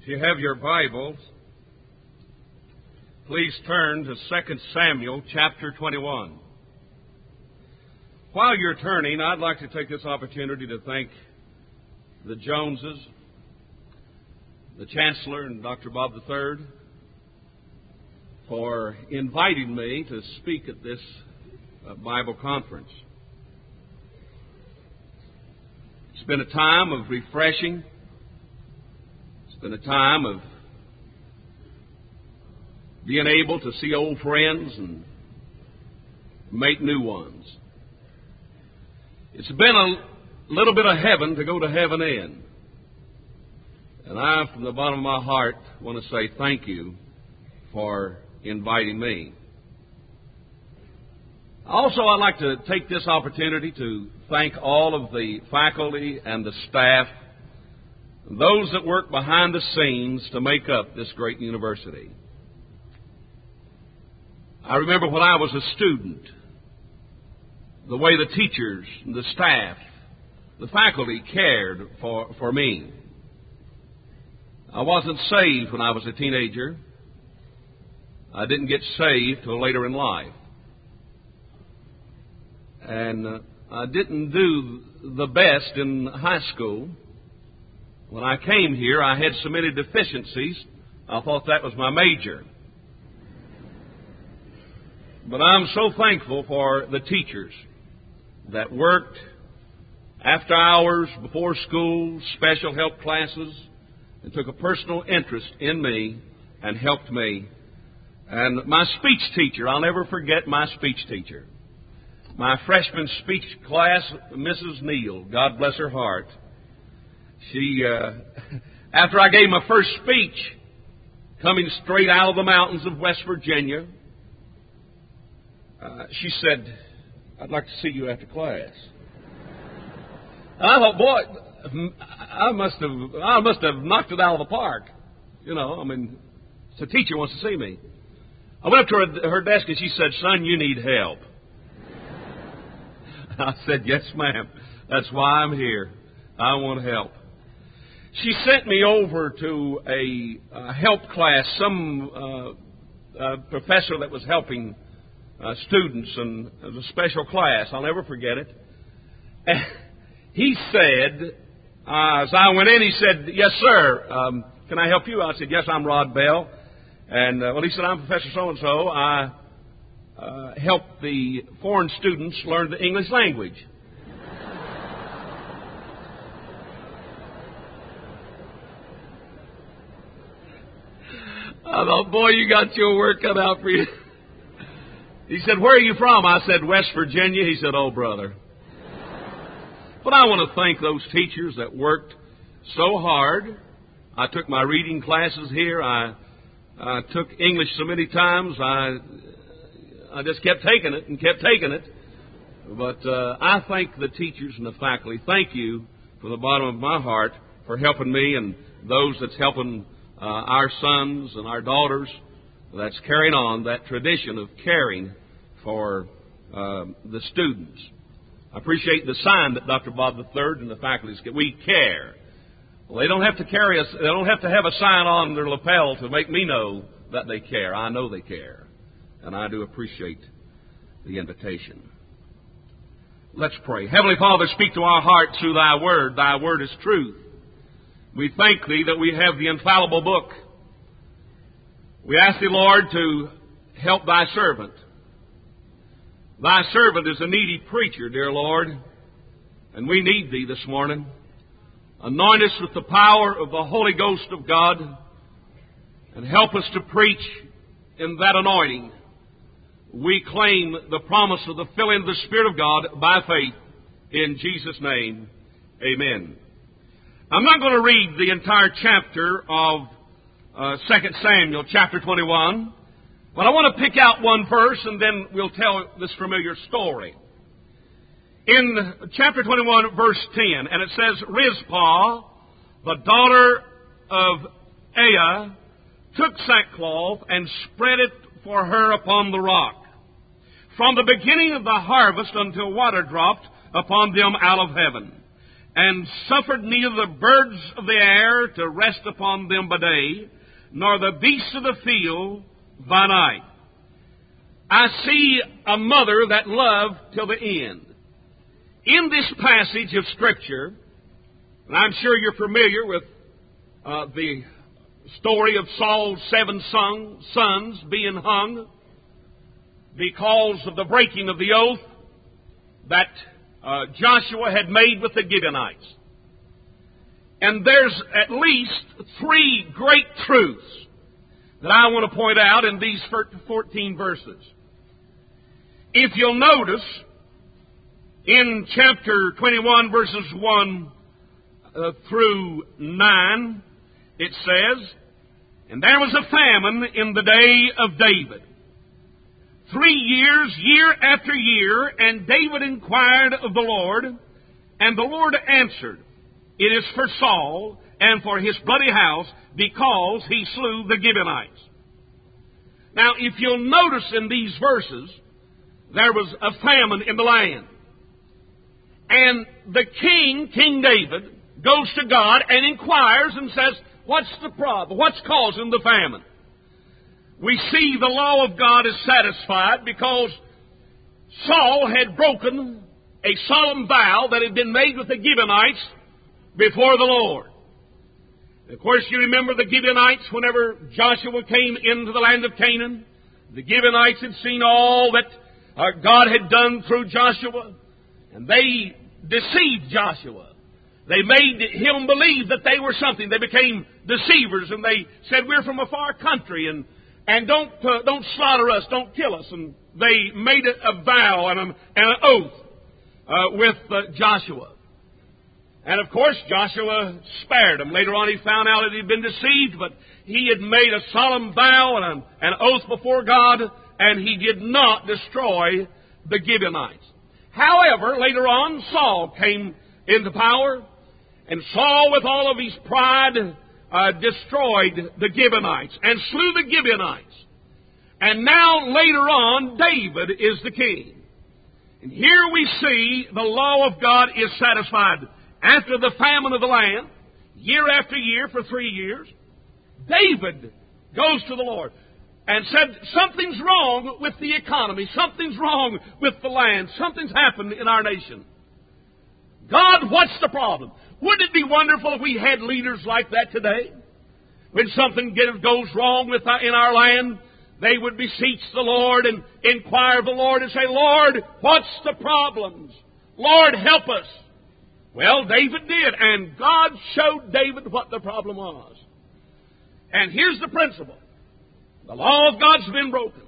you have your Bibles, please turn to 2 Samuel chapter 21. While you're turning, I'd like to take this opportunity to thank the Joneses, the Chancellor, and Dr. Bob III for inviting me to speak at this Bible conference. It's been a time of refreshing. It's been a time of being able to see old friends and make new ones. It's been a little bit of heaven to go to heaven in. And I, from the bottom of my heart, want to say thank you for inviting me. Also, I'd like to take this opportunity to thank all of the faculty and the staff, those that work behind the scenes to make up this great university. I remember when I was a student, the way the teachers, the staff, the faculty cared for me. I wasn't saved when I was a teenager. I didn't get saved till later in life. And I didn't do the best in high school. When I came here, I had so many deficiencies, I thought that was my major. But I'm so thankful for the teachers that worked after hours, before school, special help classes, and took a personal interest in me and helped me. And my speech teacher, I'll never forget my speech teacher. My freshman speech class, Mrs. Neal, God bless her heart. She, after I gave my first speech, coming straight out of the mountains of West Virginia, she said, "I'd like to see you after class." And I thought, boy, I must have knocked it out of the park. You know, I mean, the teacher wants to see me. I went up to her desk and she said, "Son, you need help." I said, "Yes, ma'am. That's why I'm here. I want help." She sent me over to a help class, some professor that was helping students, and it was a special class. I'll never forget it. And he said, as I went in, he said, "Yes, sir. Can I help you?" I said, "Yes, I'm Rod Bell." And, he said, "I'm Professor so-and-so. I help the foreign students learn the English language." I thought, boy, you got your work cut out for you. He said, "Where are you from?" I said, "West Virginia." He said, "Oh, brother." But I want to thank those teachers that worked so hard. I took my reading classes here. I took English so many times. I just kept taking it and kept taking it. But I thank the teachers and the faculty. Thank you from the bottom of my heart for helping me and those that's helping our sons and our daughters, that's carrying on that tradition of caring for the students. I appreciate the sign that Dr. Bob III and the faculties get. We care. Well, they don't have to carry us. They don't have to have a sign on their lapel to make me know that they care. I know they care, and I do appreciate the invitation. Let's pray. Heavenly Father, speak to our heart through Thy Word. Thy Word is truth. We thank Thee that we have the infallible book. We ask Thee, Lord, to help Thy servant. Thy servant is a needy preacher, dear Lord, and we need Thee this morning. Anoint us with the power of the Holy Ghost of God and help us to preach in that anointing. We claim the promise of the filling of the Spirit of God by faith in Jesus' name. Amen. I'm not going to read the entire chapter of 2 Samuel chapter 21, but I want to pick out one verse and then we'll tell this familiar story. In chapter 21, verse 10, and it says, "Rizpah, the daughter of Aiah, took sackcloth and spread it for her upon the rock, from the beginning of the harvest until water dropped upon them out of heaven. and suffered neither the birds of the air to rest upon them by day, nor the beasts of the field by night. I see a mother that loved till the end. In this passage of Scripture, and I'm sure you're familiar with the story of Saul's 7 sons being hung because of the breaking of the oath that Joshua had made with the Gibeonites. And there's at least 3 great truths that I want to point out in these 14 verses. If you'll notice, in chapter 21, verses 1 through 9, it says, "And there was a famine in the day of David, 3 years, year after year, and David inquired of the Lord, and the Lord answered, It is for Saul and for his bloody house, because he slew the Gibeonites." Now, if you'll notice in these verses, there was a famine in the land. And the king, King David, goes to God and inquires and says, what's the problem? What's causing the famine? We see the law of God is satisfied because Saul had broken a solemn vow that had been made with the Gibeonites before the Lord. Of course, you remember the Gibeonites whenever Joshua came into the land of Canaan. The Gibeonites had seen all that God had done through Joshua, and they deceived Joshua. They made him believe that they were something. They became deceivers, and they said, "We're from a far country, and don't slaughter us, don't kill us." And they made a vow and an oath with Joshua. And of course, Joshua spared them. Later on, he found out that he'd been deceived, but he had made a solemn vow and an oath before God, and he did not destroy the Gibeonites. However, later on, Saul came into power, and Saul, with all of his pride, destroyed the Gibeonites and slew the Gibeonites. And now, later on, David is the king. And here we see the law of God is satisfied. After the famine of the land, year after year for 3 years, David goes to the Lord and said, something's wrong with the economy, something's wrong with the land, something's happened in our nation. God, what's the problem? Wouldn't it be wonderful if we had leaders like that today? When something goes wrong in our land, they would beseech the Lord and inquire of the Lord and say, "Lord, what's the problems? Lord, help us." Well, David did, and God showed David what the problem was. And here's the principle. The law of God's been broken.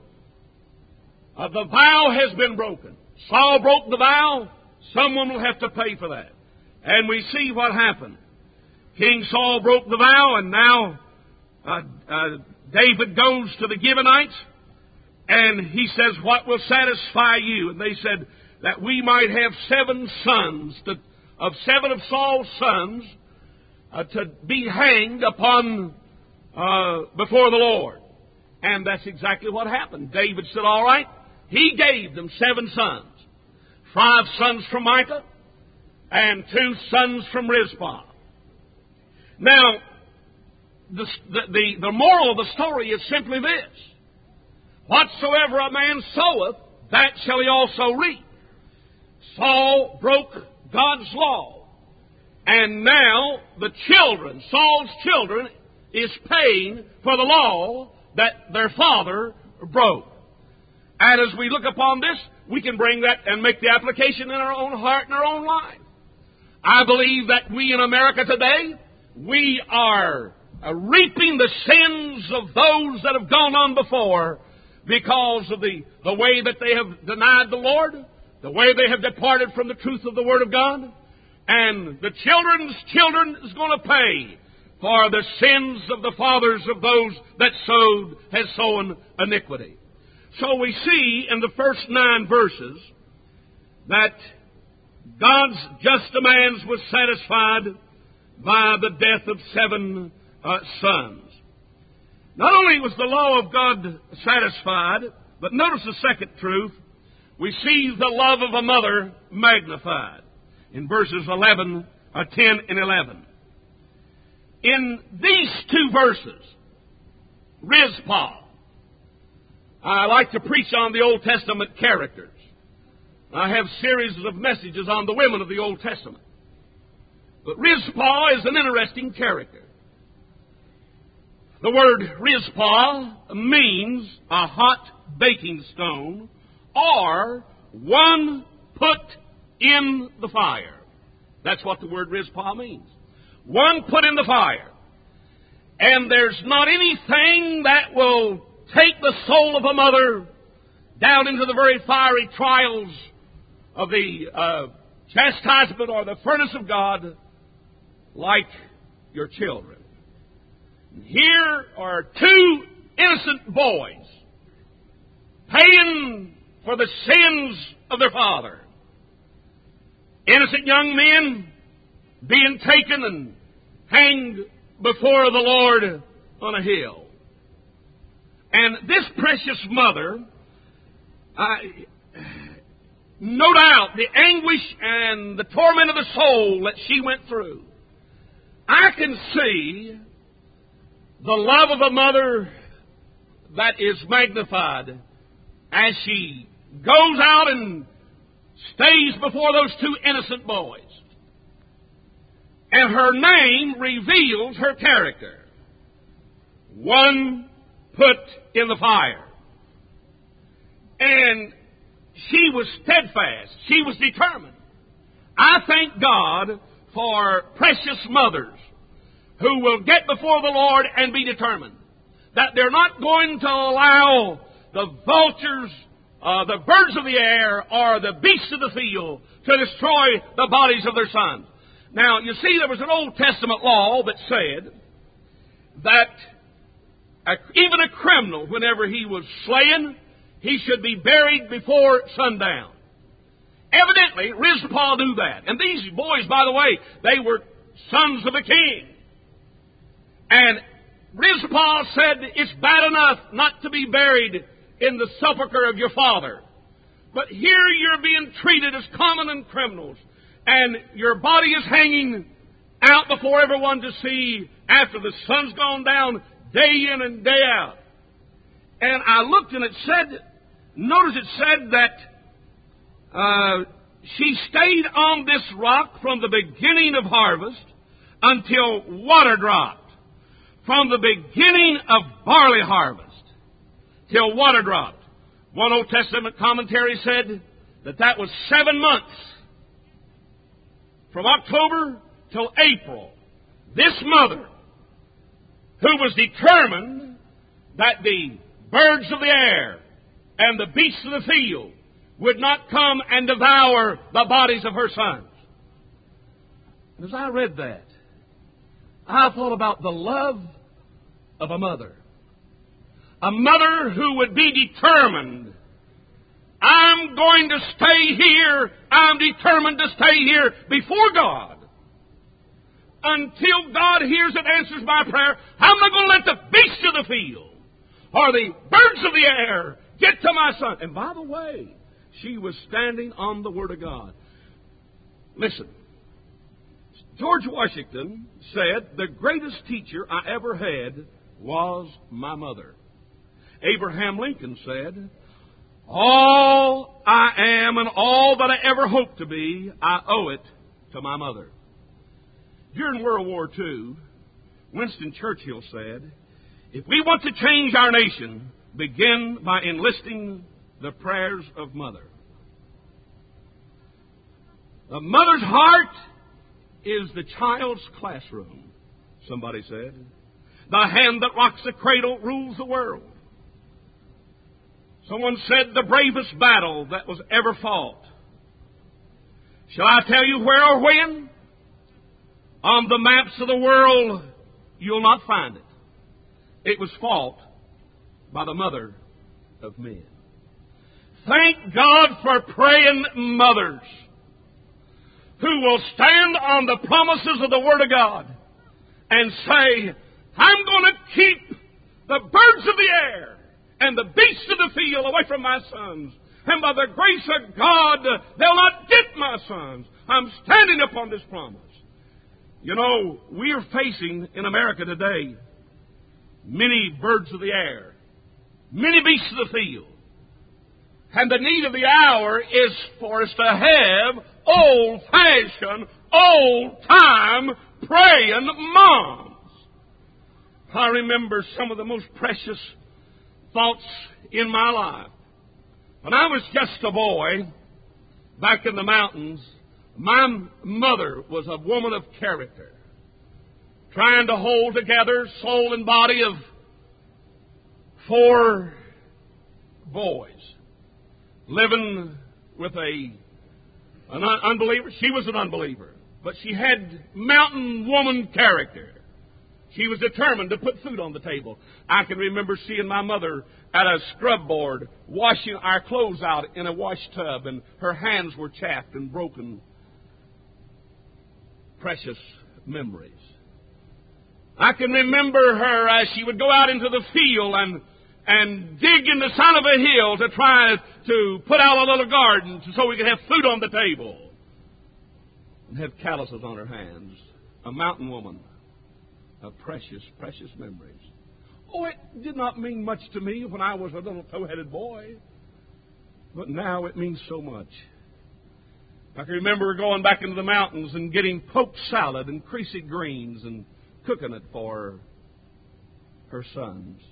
The vow has been broken. Saul broke the vow. Someone will have to pay for that. And we see what happened. King Saul broke the vow, and now David goes to the Gibeonites, and he says, "What will satisfy you?" And they said that we might have 7 sons of 7 of Saul's sons to be hanged upon before the Lord. And that's exactly what happened. David said, all right. He gave them 7 sons. 5 sons from Micah and 2 sons from Rizpah. Now, the moral of the story is simply this. Whatsoever a man soweth, that shall he also reap. Saul broke God's law. And now Saul's children, is paying for the law that their father broke. And as we look upon this, we can bring that and make the application in our own heart and our own life. I believe that we in America today, we are reaping the sins of those that have gone on before because of the way that they have denied the Lord, the way they have departed from the truth of the Word of God. And the children's children is going to pay for the sins of the fathers of those that has sown iniquity. So we see in the first 9 verses that God's just demands was satisfied by the death of 7 sons. Not only was the law of God satisfied, but notice the second truth. We see the love of a mother magnified in verses 11 10 and 11. In these two verses, Rizpah, I like to preach on the Old Testament characters. I have series of messages on the women of the Old Testament. But Rizpah is an interesting character. The word Rizpah means a hot baking stone or one put in the fire. That's what the word Rizpah means. One put in the fire. And there's not anything that will take the soul of a mother down into the very fiery trials of the chastisement or the furnace of God like your children. Here are two innocent boys paying for the sins of their father. Innocent young men being taken and hanged before the Lord on a hill. And this precious mother, no doubt the anguish and the torment of the soul that she went through, I can see the love of a mother that is magnified as she goes out and stays before those two innocent boys. And her name reveals her character. One put in the fire. And she was steadfast. She was determined. I thank God for precious mothers who will get before the Lord and be determined. That they're not going to allow the vultures, the birds of the air, or the beasts of the field to destroy the bodies of their sons. Now, you see, there was an Old Testament law that said that even a criminal, whenever he was slain, he should be buried before sundown. Evidently, Rizpah knew that. And these boys, by the way, they were sons of a king. And Rizpah said, it's bad enough not to be buried in the sepulchre of your father. But here you're being treated as common and criminals. And your body is hanging out before everyone to see after the sun's gone down day in and day out. And I looked and it said, notice it said that she stayed on this rock from the beginning of harvest until water dropped. From the beginning of barley harvest till water dropped. One Old Testament commentary said that was 7 months. From October till April. This mother, who was determined that the birds of the air and the beasts of the field would not come and devour the bodies of her sons. And as I read that, I thought about the love of a mother. A mother who would be determined. I'm going to stay here. I'm determined to stay here before God. Until God hears and answers my prayer, I'm not going to let the beasts of the field or the birds of the air get to my son. And by the way, she was standing on the Word of God. Listen. George Washington said, the greatest teacher I ever had was my mother. Abraham Lincoln said, all I am and all that I ever hope to be, I owe it to my mother. During World War II, Winston Churchill said, if we want to change our nation, begin by enlisting the prayers of mother. The mother's heart is the child's classroom, somebody said. The hand that rocks the cradle rules the world. Someone said the bravest battle that was ever fought. Shall I tell you where or when? On the maps of the world, you'll not find it. It was fought by the mother of men. Thank God for praying mothers who will stand on the promises of the Word of God and say, I'm going to keep the birds of the air and the beasts of the field away from my sons. And by the grace of God, they'll not get my sons. I'm standing upon this promise. You know, we are facing in America today many birds of the air, many beasts of the field. And the need of the hour is for us to have old-fashioned, old-time praying moms. I remember some of the most precious thoughts in my life. When I was just a boy, back in the mountains, my mother was a woman of character, trying to hold together soul and body of 4 boys, living with an unbeliever. She was an unbeliever, but she had mountain woman character. She was determined to put food on the table. I can remember seeing my mother at a scrub board washing our clothes out in a wash tub, and her hands were chapped and broken. Precious memories. I can remember her as she would go out into the field and dig in the side of a hill to try to put out a little garden so we could have food on the table. And have calluses on her hands. A mountain woman. Of precious, precious memories. Oh, it did not mean much to me when I was a little tow-headed boy. But now it means so much. I can remember going back into the mountains and getting poke salad and creasy greens and cooking it for her sons.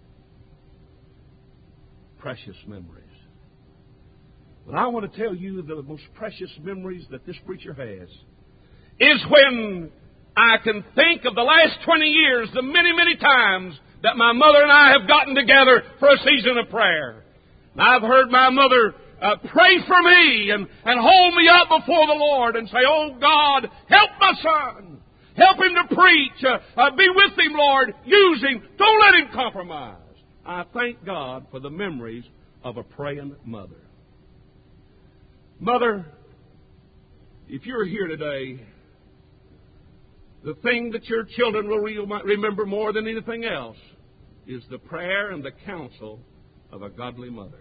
Precious memories. But I want to tell you the most precious memories that this preacher has is when I can think of the last 20 years, the many, many times that my mother and I have gotten together for a season of prayer. And I've heard my mother pray for me and hold me up before the Lord and say, "Oh God, help my son. Help him to preach. Be with him, Lord. Use him. Don't let him compromise." I thank God for the memories of a praying mother. Mother, if you're here today, the thing that your children will remember more than anything else is the prayer and the counsel of a godly mother.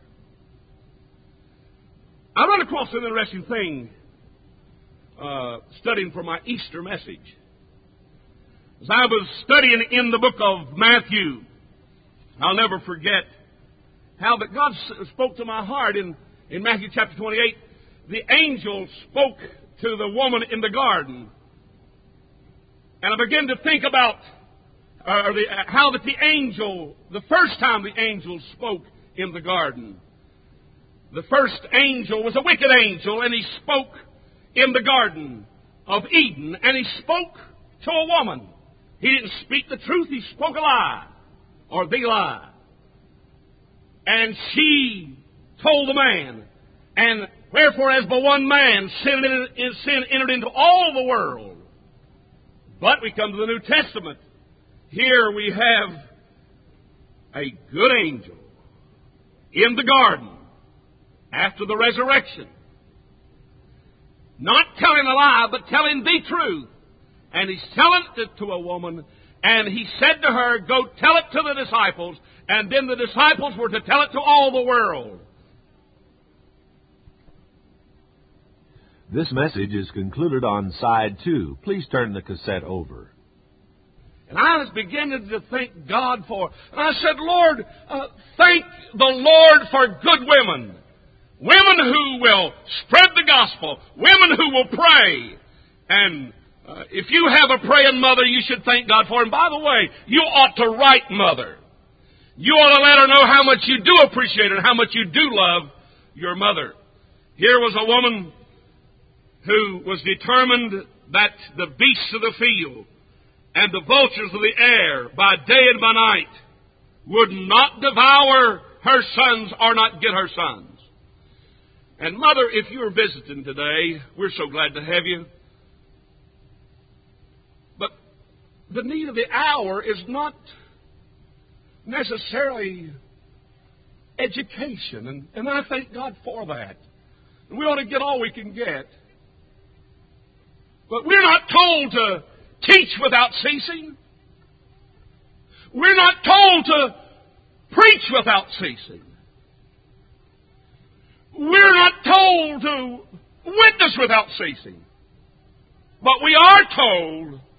I run across an interesting thing studying for my Easter message. As I was studying in the book of Matthew, I'll never forget how that God spoke to my heart in Matthew chapter 28. The angel spoke to the woman in the garden. And I began to think about how that the angel, the first time the angel spoke in the garden, the first angel was a wicked angel, and he spoke in the garden of Eden, and he spoke to a woman. He didn't speak the truth, he spoke a lie, or the lie. And she told the man, "And wherefore as by one man sin entered into all the world." But we come to the New Testament. Here we have a good angel in the garden after the resurrection, not telling a lie, but telling the truth. And he's telling it to a woman, and he said to her, "Go tell it to the disciples," and then the disciples were to tell it to all the world. This message is concluded on side 2. Please turn the cassette over. And I was beginning to thank God for, and I said, "Lord, thank the Lord for good women. Women who will spread the gospel. Women who will pray. And if you have a praying mother, you should thank God for her. And by the way, you ought to write mother. You ought to let her know how much you do appreciate her and how much you do love your mother." Here was a woman who was determined that the beasts of the field and the vultures of the air, by day and by night, would not devour her sons or not get her sons. And Mother, if you're visiting today, we're so glad to have you. But the need of the hour is not necessarily education, and I thank God for that. And we ought to get all we can get. But we're not told to teach without ceasing. We're not told to preach without ceasing. We're not told to witness without ceasing. But we are told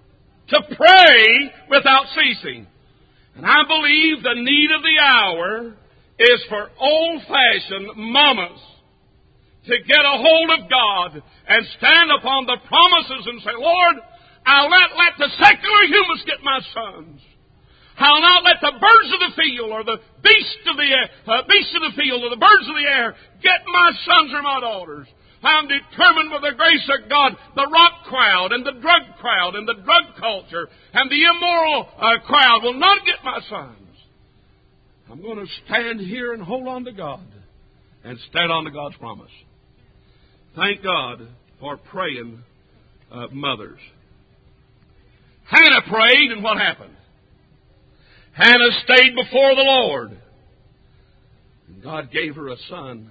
to pray without ceasing. And I believe the need of the hour is for old-fashioned mamas to get a hold of God and stand upon the promises and say, Lord, I'll not let the secular humans get my sons. I'll not let the birds of the field or the beasts of the field or the birds of the air get my sons or my daughters. I'm determined by the grace of God, the rock crowd and the drug crowd and the drug culture and the immoral crowd will not get my sons. I'm going to stand here and hold on to God and stand on to God's promise. Thank God for praying mothers. Hannah prayed, and what happened? Hannah stayed before the Lord, and God gave her a son.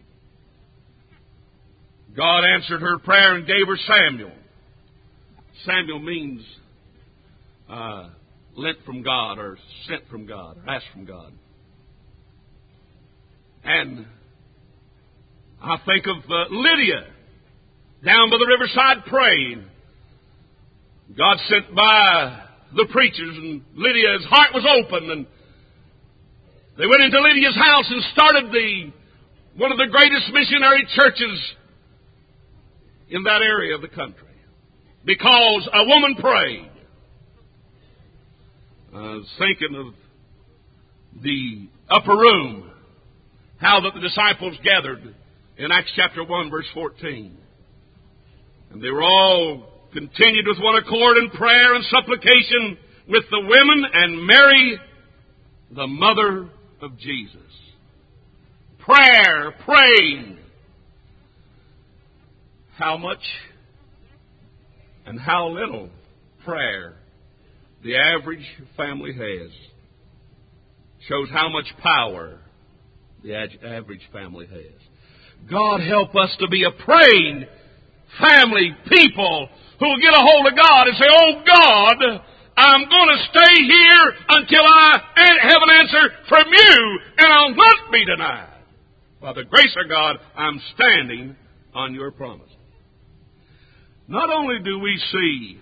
God answered her prayer and gave her Samuel. Samuel means lent from God or sent from God or asked from God. And I think of Lydia down by the riverside praying. God sent by the preachers, and Lydia's heart was open, and they went into Lydia's house and started one of the greatest missionary churches in that area of the country, because a woman prayed. I was thinking of the upper room, how that the disciples gathered in Acts chapter 1, verse 14. And they were all continued with one accord in prayer and supplication with the women and Mary, the mother of Jesus. Prayer, praying. How much and how little prayer the average family has shows how much power the average family has. God help us to be a praying family, people who will get a hold of God and say, oh God, I'm going to stay here until I have an answer from you, and I'll not be denied. By the grace of God, I'm standing on your promise. Not only do we see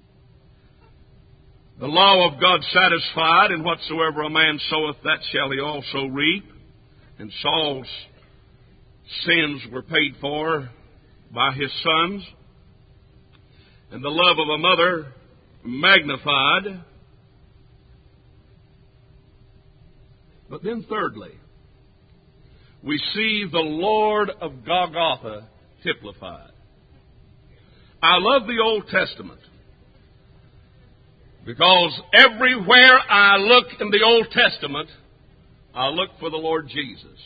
the law of God satisfied, and whatsoever a man soweth, that shall he also reap, and Saul's sins were paid for by his sons, and the love of a mother magnified. But then thirdly, we see the Lord of Golgotha typified. I love the Old Testament because everywhere I look in the Old Testament, I look for the Lord Jesus.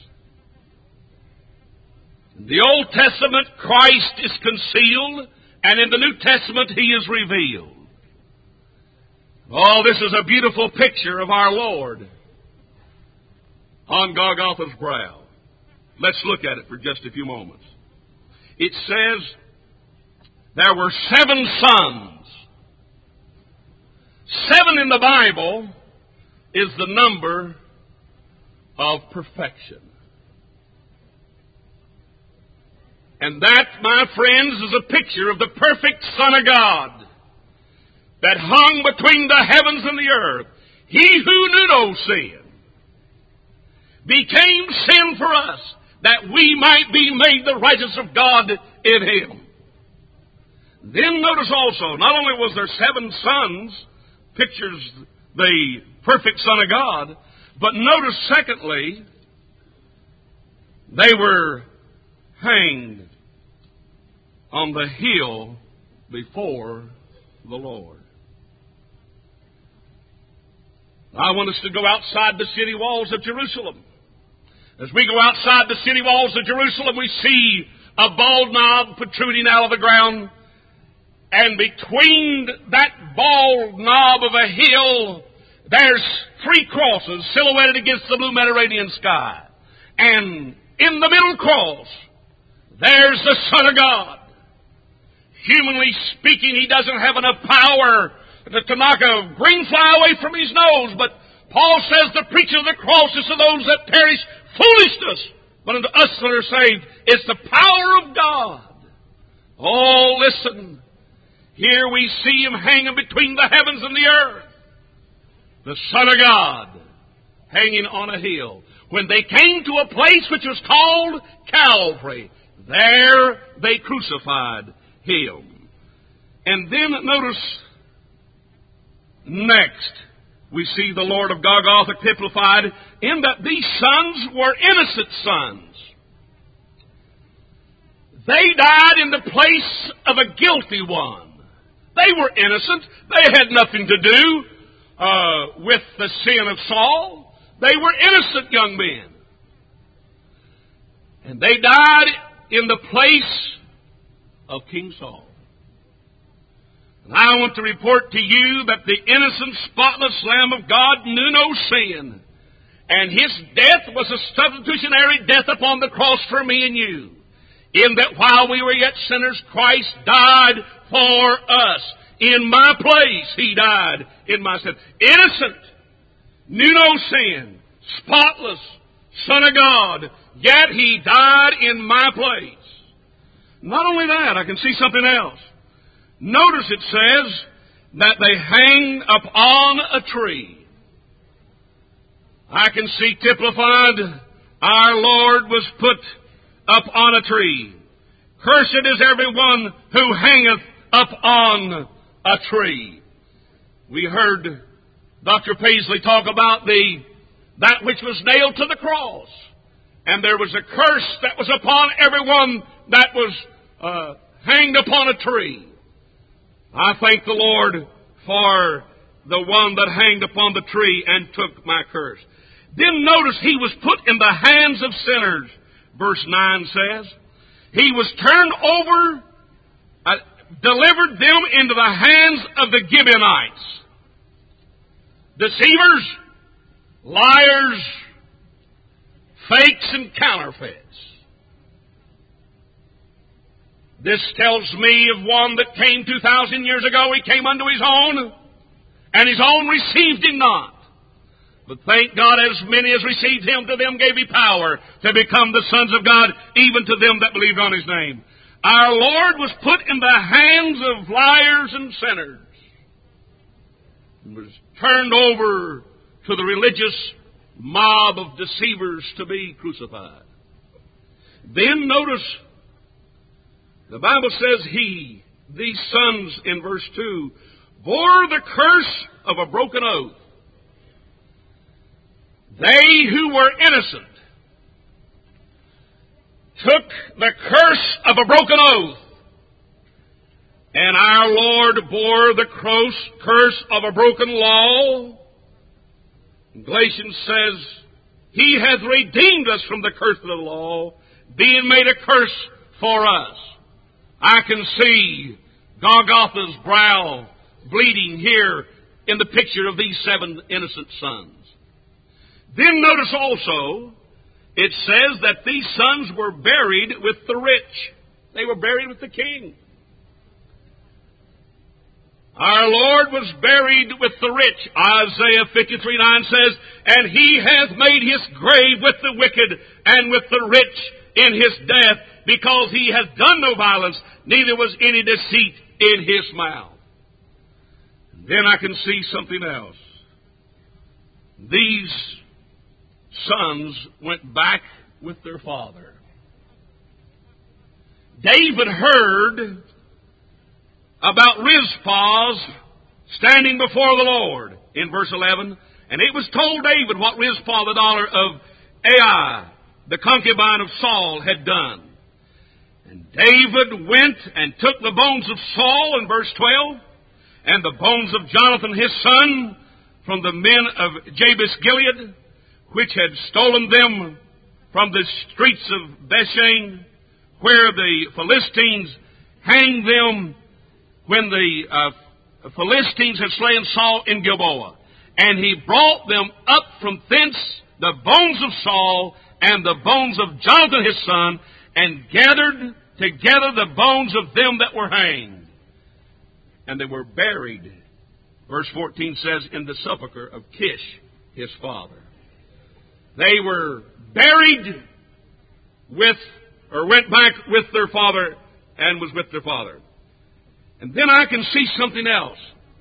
In the Old Testament, Christ is concealed, and in the New Testament, He is revealed. Oh, this is a beautiful picture of our Lord on Golgotha's brow. Let's look at it for just a few moments. It says, there were 7 sons. 7 in the Bible is the number of perfection. And that, my friends, is a picture of the perfect Son of God that hung between the heavens and the earth. He who knew no sin became sin for us, that we might be made the righteousness of God in Him. Then notice also, not only was there 7 sons, pictures the perfect Son of God, but notice secondly, they were hanged on the hill before the Lord. I want us to go outside the city walls of Jerusalem. As we go outside the city walls of Jerusalem, we see a bald knob protruding out of the ground. And between that bald knob of a hill, there's 3 crosses silhouetted against the blue Mediterranean sky. And in the middle cross, there's the Son of God. Humanly speaking, He doesn't have enough power to knock a green fly away from His nose. But Paul says the preaching of the cross is to those that perish foolishness. But unto us that are saved, it's the power of God. Oh, listen. Here we see Him hanging between the heavens and the earth. The Son of God hanging on a hill. When they came to a place which was called Calvary, there they crucified Him. And then notice next, we see the Lord of Golgotha typified in that these sons were innocent sons. They died in the place of a guilty one. They were innocent. They had nothing to do with the sin of Saul. They were innocent young men. And they died in the place of King Saul. And I want to report to you that the innocent, spotless Lamb of God knew no sin. And His death was a substitutionary death upon the cross for me and you. In that while we were yet sinners, Christ died for us. In my place, He died in my stead. Innocent, knew no sin, spotless, Son of God, yet He died in my place. Not only that, I can see something else. Notice it says that they hang upon a tree. I can see typified, our Lord was put upon a tree. Cursed is everyone who hangeth upon a tree. We heard Dr. Paisley talk about that which was nailed to the cross. And there was a curse that was upon everyone that was hanged upon a tree. I thank the Lord for the one that hanged upon the tree and took my curse. Then notice He was put in the hands of sinners. Verse 9 says, He was turned over, delivered them into the hands of the Gibeonites. Deceivers, liars, fakes, and counterfeits. This tells me of one that came 2,000 years ago. He came unto His own, and His own received Him not. But thank God, as many as received Him, to them gave He power to become the sons of God, even to them that believed on His name. Our Lord was put in the hands of liars and sinners, and was turned over to the religious mob of deceivers to be crucified. Then notice, the Bible says these sons in verse 2, bore the curse of a broken oath. They who were innocent took the curse of a broken oath. And our Lord bore the curse of a broken law. Galatians says, He hath redeemed us from the curse of the law, being made a curse for us. I can see Golgotha's brow bleeding here in the picture of these 7 innocent sons. Then notice also, it says that these sons were buried with the rich. They were buried with the king. Our Lord was buried with the rich. Isaiah 53:9 says, and He hath made His grave with the wicked and with the rich in his death, because He hath done no violence, neither was any deceit in His mouth. Then I can see something else. These sons went back with their father. David heard about Rizpah standing before the Lord in verse 11. And it was told David what Rizpah, the daughter of Ai, the concubine of Saul, had done. And David went and took the bones of Saul in verse 12, and the bones of Jonathan his son from the men of Jabesh Gilead, which had stolen them from the streets of Bethshan, where the Philistines hanged them when the Philistines had slain Saul in Gilboa. And he brought them up from thence, the bones of Saul and the bones of Jonathan his son, and gathered together the bones of them that were hanged. And they were buried, verse 14 says, in the sepulchre of Kish, his father. They were buried with, or went back with their father, and was with their father. And then I can see something else.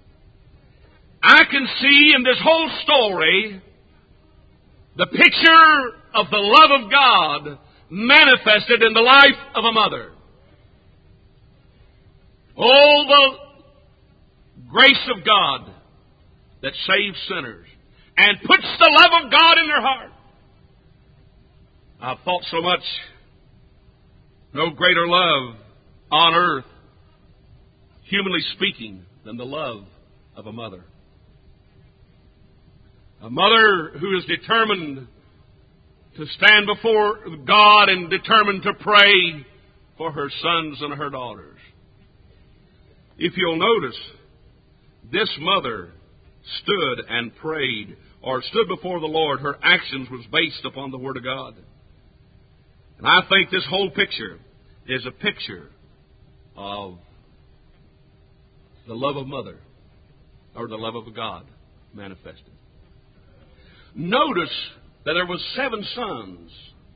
I can see in this whole story the picture of the love of God manifested in the life of a mother. Oh, the grace of God that saves sinners and puts the love of God in their heart. I've thought so much, no greater love on earth, humanly speaking, than the love of a mother. A mother who is determined to stand before God and determined to pray for her sons and her daughters. If you'll notice, this mother stood and prayed, or stood before the Lord. Her actions was based upon the Word of God. And I think this whole picture is a picture of the love of mother, or the love of God manifested. Notice that there was 7 sons.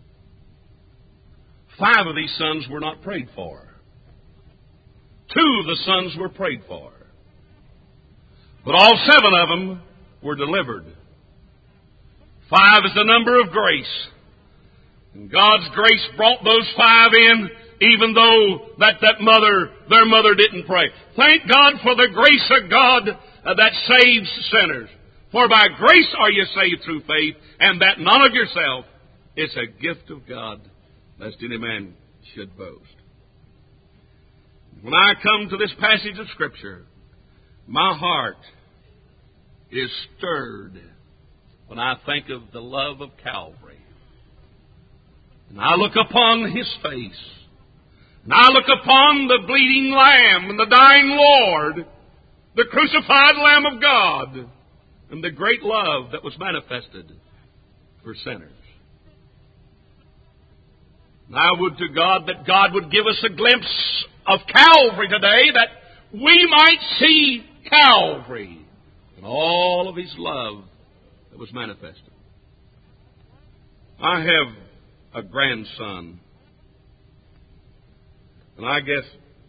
5 of these sons were not prayed for. 2 of the sons were prayed for. But all 7 of them were delivered. 5 is the number of grace. And God's grace brought those 5 in, even though their mother didn't pray. Thank God for the grace of God that saves sinners. For by grace are you saved through faith, and that not of yourself. It's a gift of God, lest any man should boast. When I come to this passage of Scripture, my heart is stirred when I think of the love of Calvary. And I look upon His face. And I look upon the bleeding Lamb and the dying Lord, the crucified Lamb of God, and the great love that was manifested for sinners. And I would to God that God would give us a glimpse of Calvary today, that we might see Calvary and all of His love that was manifested. I have a grandson, and I guess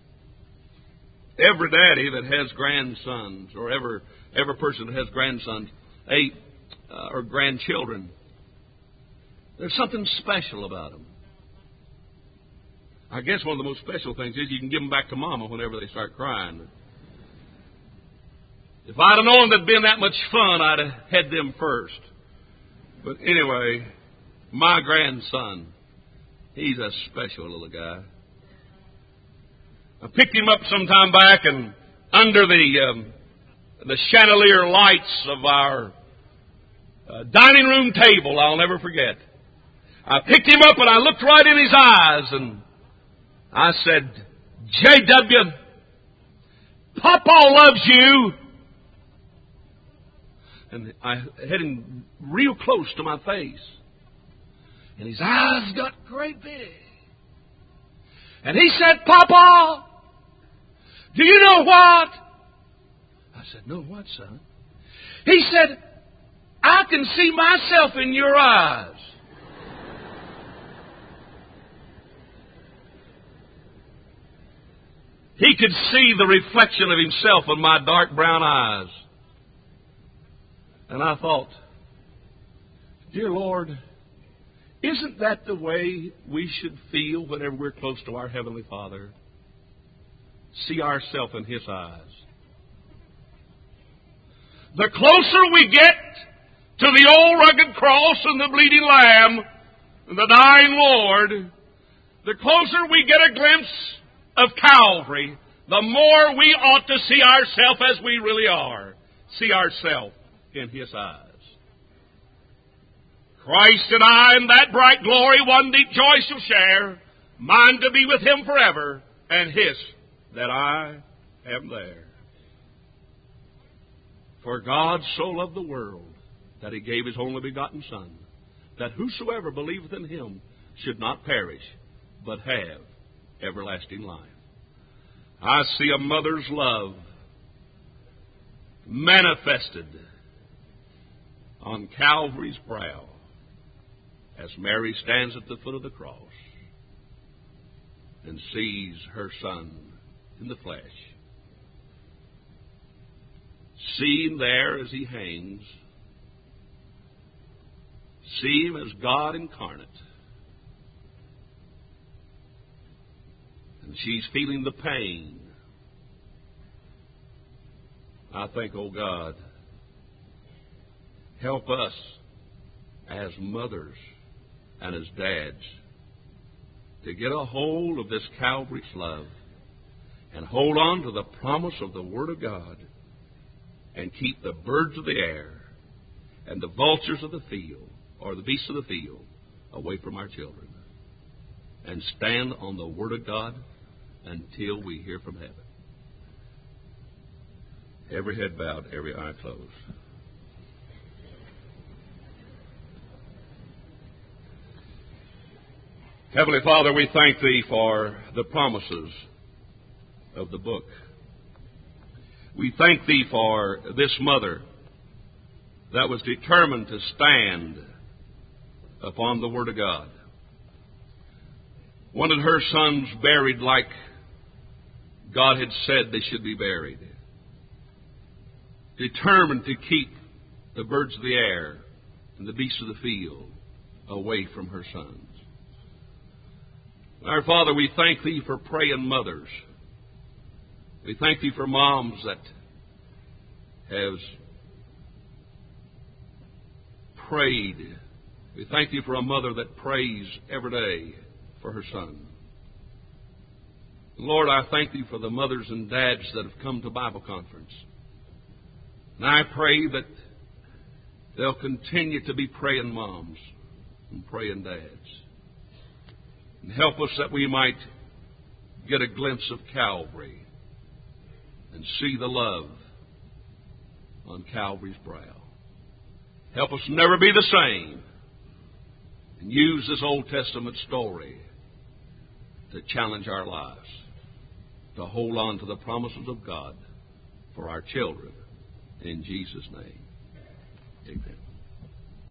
every daddy that has grandsons, or every person that has grandsons, or grandchildren, there's something special about them. I guess one of the most special things is you can give them back to Mama whenever they start crying. If I'd have known there'd been that much fun, I'd have had them first. But anyway, my grandson, he's a special little guy. I picked him up some time back, and under the chandelier lights of our dining room table, I'll never forget, I picked him up and I looked right in his eyes and I said, J.W., Papa loves you. And I had him real close to my face. And his eyes got great big. And he said, Papa, do you know what? I said, no, what, son? He said, I can see myself in your eyes. He could see the reflection of himself in my dark brown eyes. And I thought, dear Lord, isn't that the way we should feel whenever we're close to our Heavenly Father? See ourselves in His eyes. The closer we get to the old rugged cross and the bleeding Lamb and the dying Lord, the closer we get a glimpse of Calvary, the more we ought to see ourselves as we really are. See ourselves in His eyes. Christ and I in that bright glory one deep joy shall share, mine to be with Him forever, and His that I am there. For God so loved the world that He gave His only begotten Son, that whosoever believeth in Him should not perish, but have everlasting life. I see a mother's love manifested on Calvary's brow as Mary stands at the foot of the cross and sees her Son in the flesh See him there as he hangs. See him as God incarnate. And she's feeling the pain. I think, oh God, help us as mothers and as dads to get a hold of this Calvary's love and hold on to the promise of the Word of God and keep the birds of the air and the vultures of the field, or the beasts of the field, away from our children, and stand on the Word of God until we hear from heaven. Every head bowed, every eye closed. Heavenly Father, we thank Thee for the promises of the book. We thank Thee for this mother that was determined to stand upon the Word of God. Wanted her sons buried like God had said they should be buried. Determined to keep the birds of the air and the beasts of the field away from her sons. Our Father, we thank Thee for praying mothers. We thank Thee for moms that have prayed. We thank Thee for a mother that prays every day for her son. Lord, I thank Thee for the mothers and dads that have come to Bible conference. And I pray that they'll continue to be praying moms and praying dads. And help us that we might get a glimpse of Calvary and see the love on Calvary's brow. Help us never be the same, and use this Old Testament story to challenge our lives, to hold on to the promises of God for our children. In Jesus' name, amen.